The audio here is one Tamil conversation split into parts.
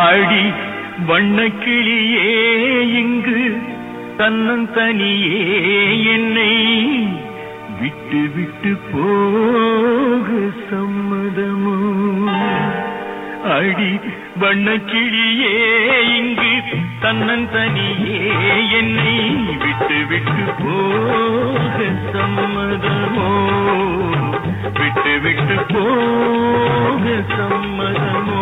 அடி வண்ணக்கிளியே இங்கு தன்னந்தனியே என்னை விட்டு விட்டு போக சம்மதமோ? அடி வண்ணக்கிளியே இங்கு தன்னந்தனியே என்னை விட்டு விட்டு போக சம்மதமோ? விட்டு விட்டு போக சம்மதமோ?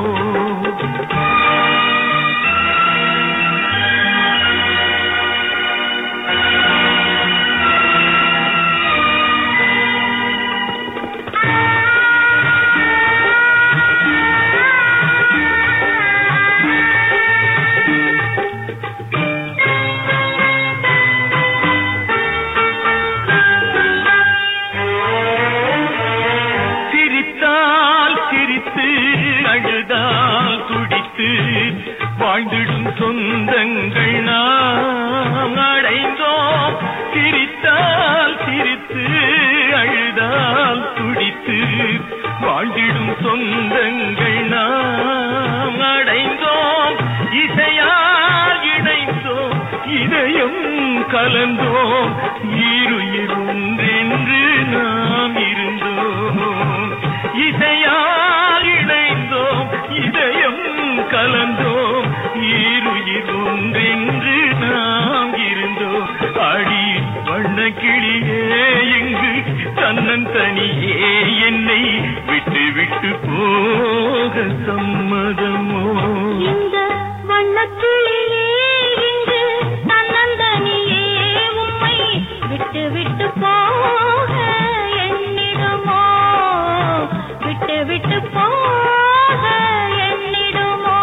அழுதால் துடித்து வாழ்ந்திடும் சொந்தங்கள் நாம் அடைந்தோம். சிரித்தால் சிரித்து அழுதால் துடித்து வாழ்ந்திடும் சொந்தங்கள் நாம் அடைந்தோம். இசையால் இணைந்தோம், இதயம் கலந்தோம், ஈருயிர் ஒன்றென்று நாம் இருந்தோம். இசையால் இணைந்தோம், இதயம் கலந்தோம், ஈருயிர் ஒன்றென்று நாம் இருந்தோம். அடி வண்ணக்கிளியே இங்கு தன்னந்தனியே என்னை விட்டு விட்டு போக சம்மதமோ? இந்த வண்ணக்கிளியே இங்கு தன்னந்தனியே உம்மை விட்டு விட்டு போக எண்ணிடுமோ? விட்டு விட்டு போக எண்ணிடுமோ?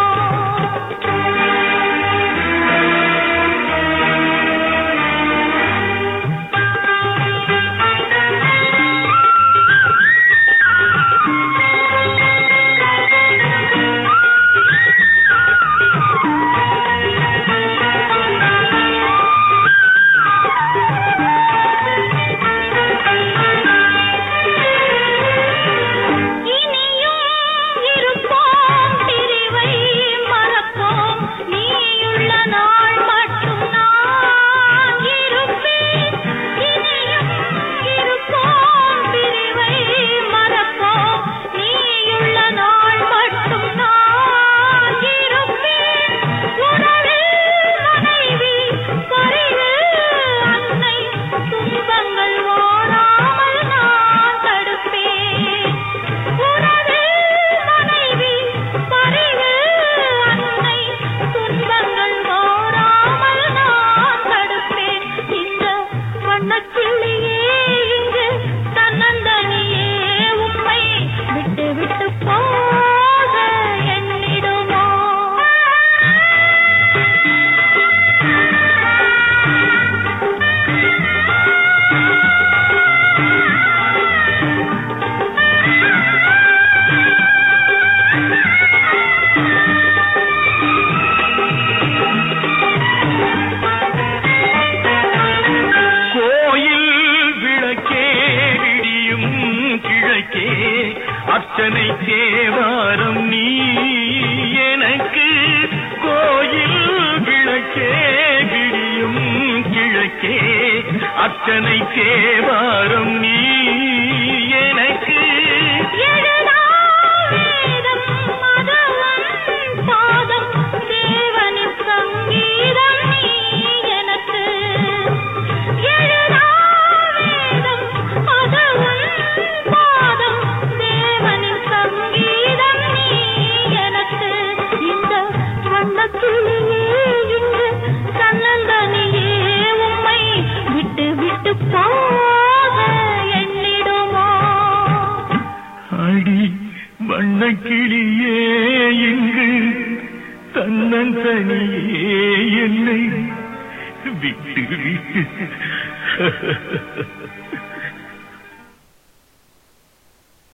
அர்ச்சனை தேவாரம் நீ எனக்கு, கோயில் விளக்கே விடியும் கிழக்கே. அர்ச்சனை தேவாரம் நீ எனக்கு, வண்ணக்கிளியே இங்கு தன்னந்தனியே என்னை விட்டு விட்டு